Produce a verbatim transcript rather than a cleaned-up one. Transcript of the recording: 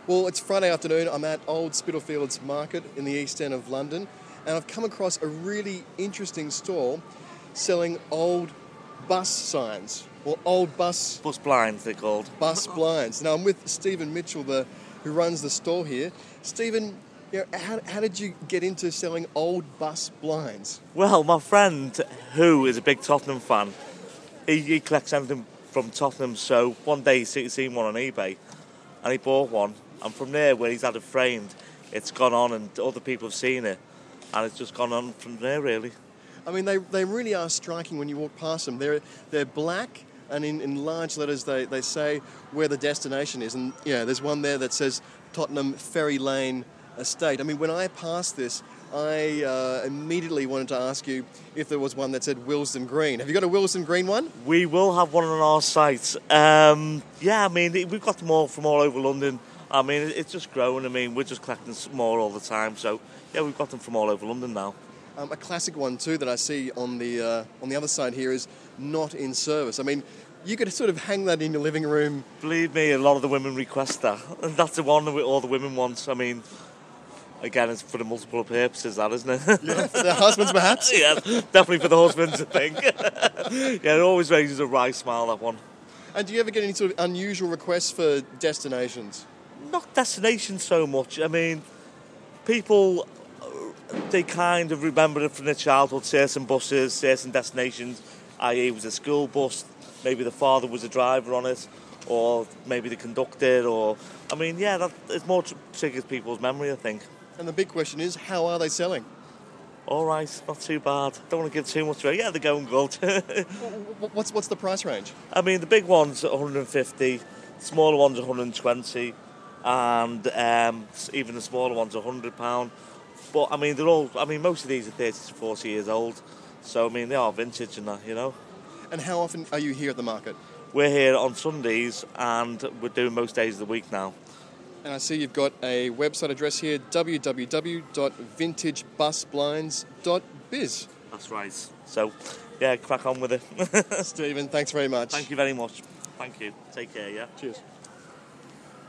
Well, it's Friday afternoon. I'm at Old Spitalfields Market in the East End of London, and I've come across a really interesting stall selling old bus signs, or old bus... Bus blinds, they're called. Bus blinds. Now, I'm with Stephen Mitchell, the, who runs the store here. Stephen, you know, how, how did you get into selling old bus blinds? Well, my friend, who is a big Tottenham fan, he, he collects everything from Tottenham, so one day he's seen one on eBay, and he bought one, and from there, where he's had it framed, it's gone on, and other people have seen it, and it's just gone on from there, really. I mean, they, they really are striking when you walk past them. They're, they're black, and in, in large letters they, they say where the destination is. And, yeah, there's one there that says Tottenham Ferry Lane Estate. I mean, when I passed this, I uh, immediately wanted to ask you if there was one that said Willesden Green. Have you got a Willesden Green one? We will have one on our site. Um, yeah, I mean, we've got them all from all over London. I mean, it's just growing. I mean, we're just collecting more all the time. So, yeah, we've got them from all over London now. Um, a classic one too that I see on the uh, on the other side here is not in service. I mean, you could sort of hang that in your living room. Believe me, a lot of the women request that, and that's the one that all the women want. I mean, again, it's for the multiple purposes, that isn't it? Yeah, for their husbands, perhaps. Yeah, definitely for the husbands, I think. Yeah, it always raises a wry smile, that one. And do you ever get any sort of unusual requests for destinations? Not destinations so much. I mean, people, they kind of remember it from their childhood, certain buses, certain destinations, that is it was a school bus, maybe the father was a driver on it, or maybe the conductor, or... I mean, yeah, that, it's more triggers people's memory, I think. And the big question is, how are they selling? All right, not too bad. Don't want to give too much away. Yeah, they're going good. what's, what's the price range? I mean, the big one's one hundred fifty, smaller one's one hundred twenty, and um, even the smaller one's one hundred pounds. But, I mean, they're all... I mean, most of these are thirty to forty years old. So, I mean, they are vintage and that, you know. And how often are you here at the market? We're here on Sundays, and we're doing most days of the week now. And I see you've got a website address here, w w w dot vintage bus blinds dot biz. That's right. So, yeah, crack on with it. Stephen, thanks very much. Thank you very much. Thank you. Take care, yeah? Cheers.